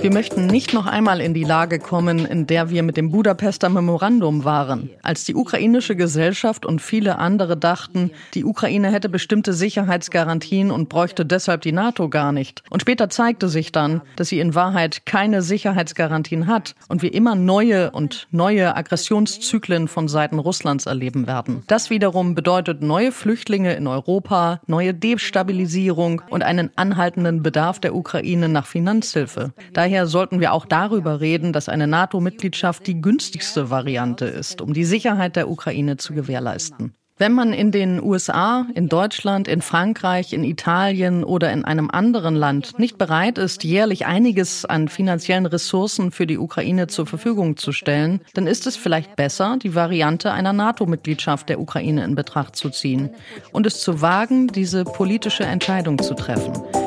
Wir möchten nicht noch einmal in die Lage kommen, in der wir mit dem Budapester Memorandum waren, als die ukrainische Gesellschaft und viele andere dachten, die Ukraine hätte bestimmte Sicherheitsgarantien und bräuchte deshalb die NATO gar nicht. Und später zeigte sich dann, dass sie in Wahrheit keine Sicherheitsgarantien hat und wir immer neue Aggressionszyklen von Seiten Russlands erleben werden. Das wiederum bedeutet neue Flüchtlinge in Europa, neue Destabilisierung und einen anhaltenden Bedarf der Ukraine nach Finanzhilfe. Daher sollten wir auch darüber reden, dass eine NATO-Mitgliedschaft die günstigste Variante ist, um die Sicherheit der Ukraine zu gewährleisten. Wenn man in den USA, in Deutschland, in Frankreich, in Italien oder in einem anderen Land nicht bereit ist, jährlich einiges an finanziellen Ressourcen für die Ukraine zur Verfügung zu stellen, dann ist es vielleicht besser, die Variante einer NATO-Mitgliedschaft der Ukraine in Betracht zu ziehen und es zu wagen, diese politische Entscheidung zu treffen.